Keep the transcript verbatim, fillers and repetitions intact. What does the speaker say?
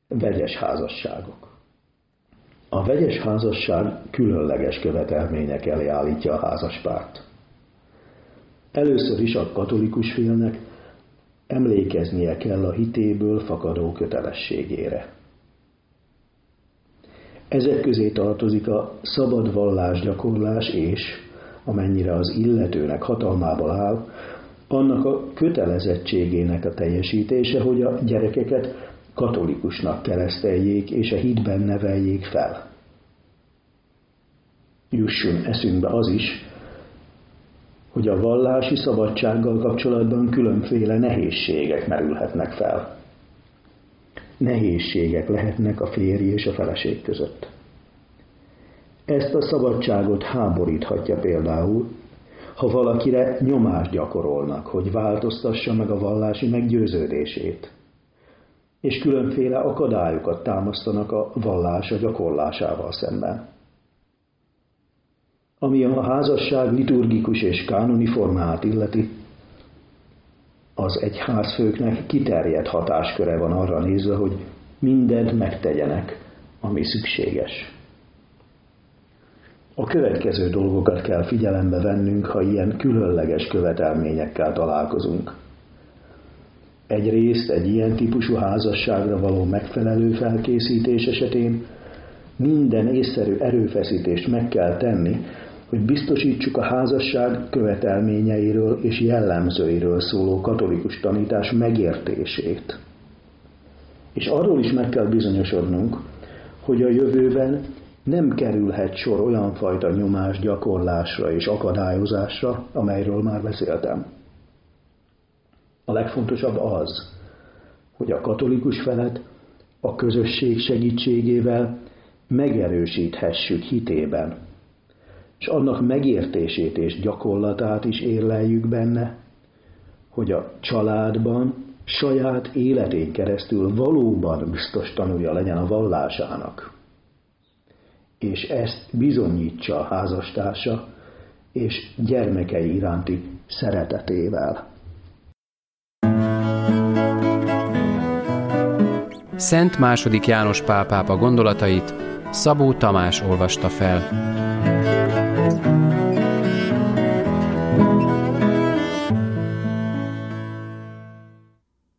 Vegyes házasságok. A vegyes házasság különleges követelmények elé állítja a házaspárt. Először is a katolikus félnek emlékeznie kell a hitéből fakadó kötelességére. Ezek közé tartozik a szabad vallásgyakorlás és, amennyire az illetőnek hatalmából áll, annak a kötelezettségének a teljesítése, hogy a gyerekeket katolikusnak kereszteljék és a hitben neveljék fel. Jusson eszünkbe az is, hogy a vallási szabadsággal kapcsolatban különféle nehézségek merülhetnek fel. Nehézségek lehetnek a férj és a feleség között. Ezt a szabadságot háboríthatja például, ha valakire nyomást gyakorolnak, hogy változtassa meg a vallási meggyőződését, és különféle akadályokat támasztanak a vallása gyakorlásával szemben. Ami a házasság liturgikus és kánoni formáját illeti, az egyházfőknek kiterjedt hatásköre van arra nézve, hogy mindent megtegyenek, ami szükséges. A következő dolgokat kell figyelembe vennünk, ha ilyen különleges követelményekkel találkozunk. Egyrészt egy ilyen típusú házasságra való megfelelő felkészítés esetén minden észszerű erőfeszítést meg kell tenni, hogy biztosítsuk a házasság követelményeiről és jellemzőiről szóló katolikus tanítás megértését. És arról is meg kell bizonyosodnunk, hogy a jövőben nem kerülhet sor olyan fajta nyomás gyakorlásra és akadályozásra, amelyről már beszéltem. A legfontosabb az, hogy a katolikus felet a közösség segítségével megerősíthessük hitében, és annak megértését és gyakorlatát is érleljük benne, hogy a családban saját életén keresztül valóban biztos tanulja legyen a vallásának, és ezt bizonyítsa a házastársa és gyermekei iránti szeretetével. Szent második János Pál pápa gondolatait Szabó Tamás olvasta fel.